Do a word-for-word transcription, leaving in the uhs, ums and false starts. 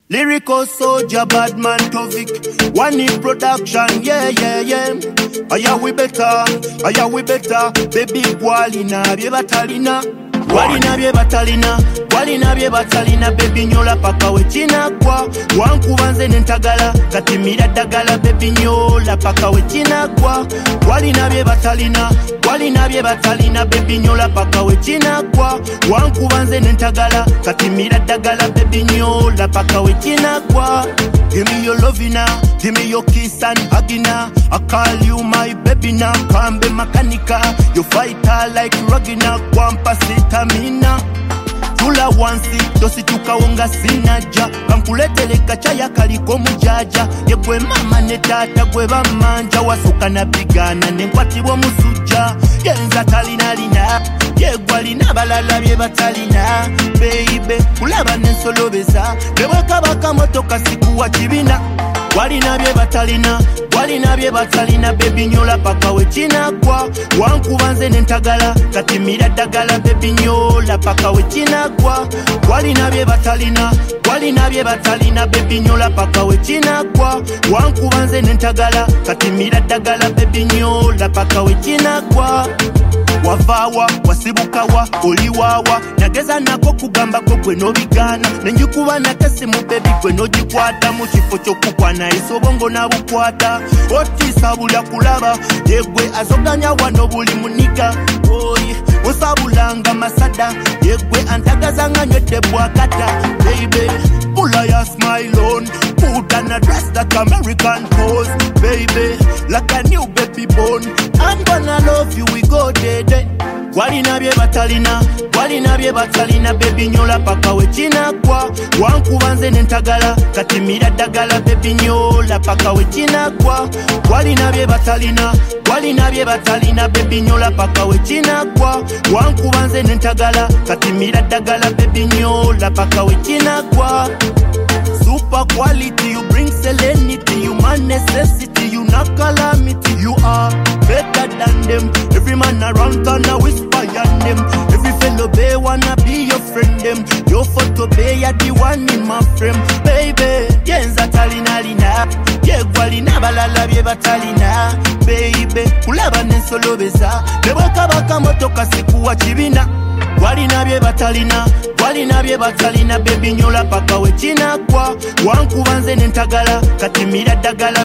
Lyrical soldier, bad man Tovik. One in production, yeah, yeah, yeah. Aya we better, aya we better. Baby Walina, bye batalina. Walina bye batalina, walina bye batalina. Baby nyola paka we china kwa. Wankubanze nentagala, katimira dagala. Baby nyola paka we china kwa. Walina bye batalina, walina bye batalina. Baby nyola paka we china kwa. Wankubanze nentagala, katimira dagala. Baby nyola paka we china kwa. Give me your loving now, give me your kiss and hugging now. I call you my baby now, kambe makanika. You fighter like rugina, kwampa sitamina. Tula wansi, dosi tukawonga sinaja. Kankuletele kachaya kaliko mujaja. Yekwe mama ne tata kwe bamanja. Wasuka na bigana, nenkwati wo musuja. Yenza talina lina, yegwa lina balala bye batalina. Baby, kulaba nensolo beza. Beweka baka motoka siku wa chibina. Walina bye batalina, walina bye batalina. Baby nyola paka we china kwa. Wankubanze nentagala, katimira dagala. Baby nyola paka we china kwa. Walina bye batalina, walina bye batalina. Baby nyola paka we china kwa. Wankubanze nentagala, katimira dagala. Baby nyola paka we china kwa. Wavawa, wasibukawa, oliwawa. Nageza nako kugamba ko gwe no bigana. Nenjukuba nakasi mu baby gwe no jikwata. Mu kifo kyokukwana isobongo na bukwata. Otisa bulya kulaba, yegwe azoganya wano buli muniga. Oy, osabulanga masada, yegwe antagazanga nywete bwakata. Baby, pull your smile on, put on a dress that American pose. Baby, like a new baby born. I'm gonna love you, we go day day. Walina bye batalina, walina bye batalina. Baby nyola paka we china kwa. Wankubanze nentagala, katimira dagala. Baby nyola paka we china kwa. Walina bye batalina, walina bye batalina. Baby nyola paka we china kwa. Wankubanze nentagala, katimira dagala. Baby nyola paka we china kwa. Super quality, you bring serenity. You my necessity, you not calamity. You are better than them. Every man around town a whisper your name. Every fellow bay wanna be your friend them. Your photo bay ya the one in my frame. Baby, yenza talina lina. Yegwa lina balala bye batalina. Baby, kulaba nensolo beza. Nebaka baka motoka siku wa chibina. Walina bye batalina, walina bye batalina. Baby nyola paka we china kwa. Wankubanze nentagala, katimira dagala.